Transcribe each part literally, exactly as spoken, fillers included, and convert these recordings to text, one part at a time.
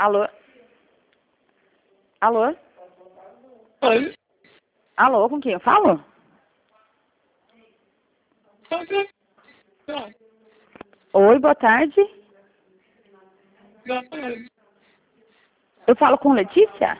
Alô? Alô? Oi? Alô, com quem eu falo? Não. Oi, boa tarde. Boa tarde. Eu falo com Letícia?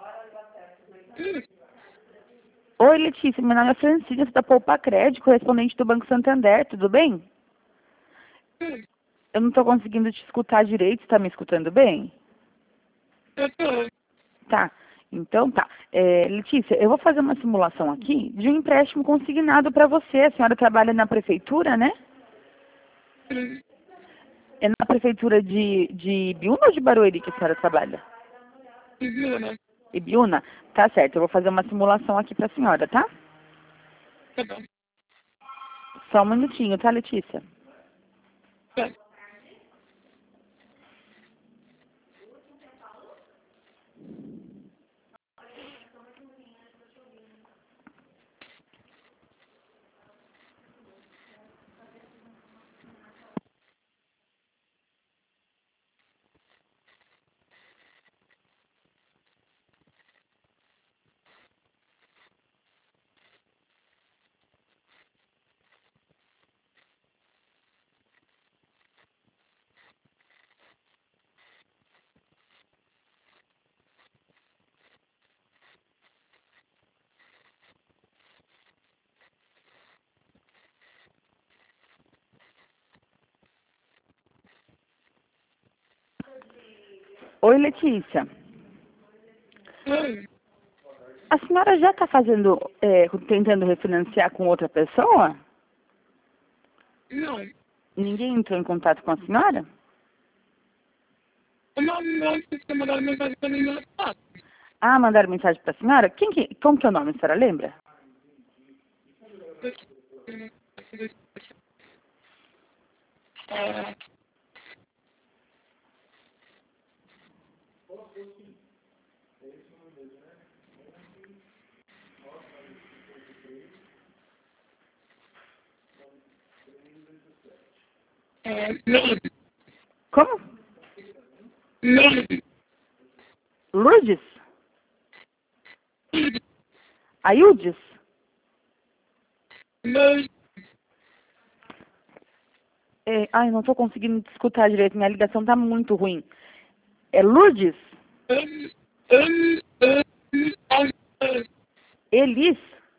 Oi, Letícia, meu nome é Francisca, da Poupa Crédito, correspondente do Banco Santander, tudo bem? Sim, Eu não estou conseguindo te escutar direito, você está me escutando bem? eu tô. Tá, então tá. É, Letícia, eu vou fazer uma simulação aqui de um empréstimo consignado para você. A senhora trabalha na prefeitura, né? Sim, É na prefeitura de, de Ibiúna ou de Barueri que a senhora trabalha? viu, né? Ibiúna? Tá certo, eu vou fazer uma simulação aqui para a senhora, tá? Tá bom. Só um minutinho, tá, Letícia? Tá. Oi, Letícia. Oi? A senhora já está fazendo, é, tentando refinanciar com outra pessoa? Não. Ninguém entrou em contato com a senhora? Não, não, vocês querem mandar mensagem pra mim no WhatsApp. Ah, mandaram mensagem para a senhora? Quem que, como que é o nome, a senhora lembra? É, é, Lourdes. Como? Lourdes. Lourdes? Aildes? Lourdes. É, ai, não estou conseguindo te escutar direito, minha ligação está muito ruim. É Lourdes? L, L, L, L, Elis?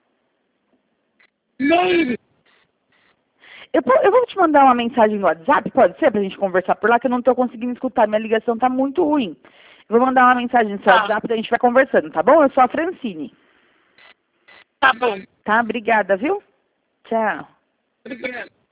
Lourdes. Eu, po- eu vou te mandar uma mensagem no WhatsApp, pode ser, para a gente conversar por lá, que eu não estou conseguindo escutar, minha ligação está muito ruim. Eu vou mandar uma mensagem no seu Tá. WhatsApp e a gente vai conversando, tá bom? Eu sou a Francine. Tá bom. Tá? Obrigada, viu? Tchau. Obrigado.